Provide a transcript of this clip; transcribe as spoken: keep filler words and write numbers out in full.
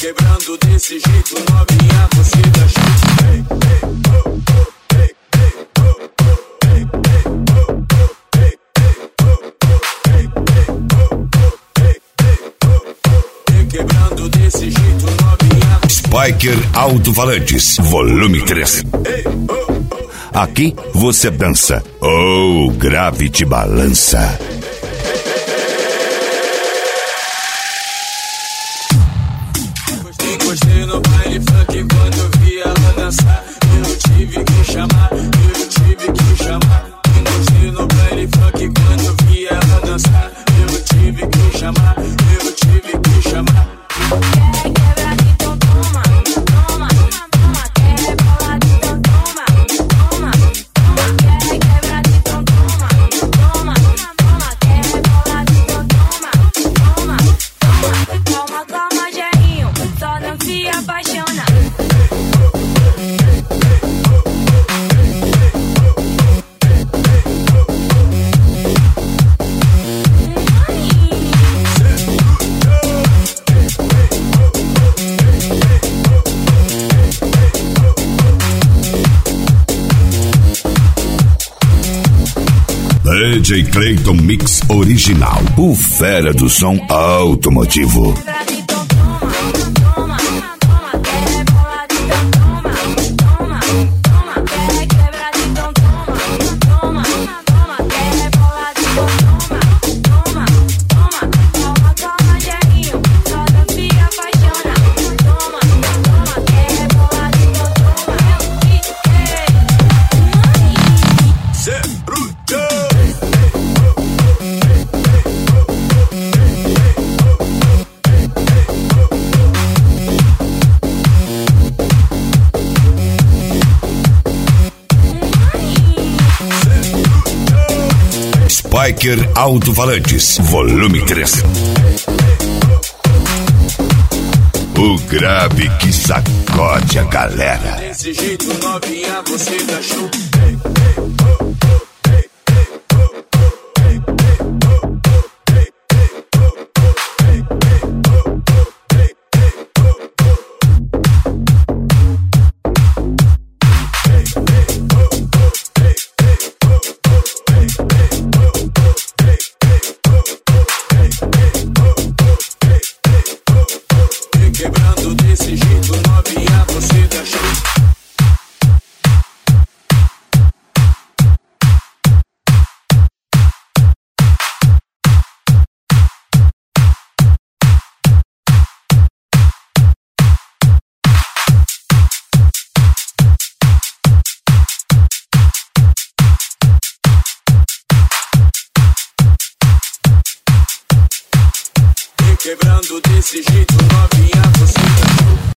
Quebrando desse jeito, novinha, você dá chute. Ei, ei, oh, oh, ei, ei, oh, oh, ei, ei, oh, oh, ei, ei, oh, oh, ei, ei, oh, oh, ei, ei, oh, oh. Quebrando desse jeito, novinha. Spiker Alto-Falantes, volume três. Ei, oh, oh. Aqui você dança, ou oh, grave te balança. Encostei no baile funk quando eu vi ela dançar. Eu tive que chamar, eu tive que chamar. Encostei no baile funk quando eu vi ela dançar. Eu tive que chamar, eu tive que chamar. Quer quebrar, então toma, toma, toma. Quer rebolar, então toma, toma, toma. Quer quebrar, então toma, toma, toma. Quer rebolar, então toma, toma, toma. Calma, calma, Jerinho, só não se apaixona. D J Clayton Mix Original, o fera do som automotivo. Spiker Alto-Falantes, volume três. O grave que sacode a galera. Desse jeito, novinha, você dá show. Quebrando desse jeito, novinha, você dá show. Quebrando desse jeito, novinha, você dá show.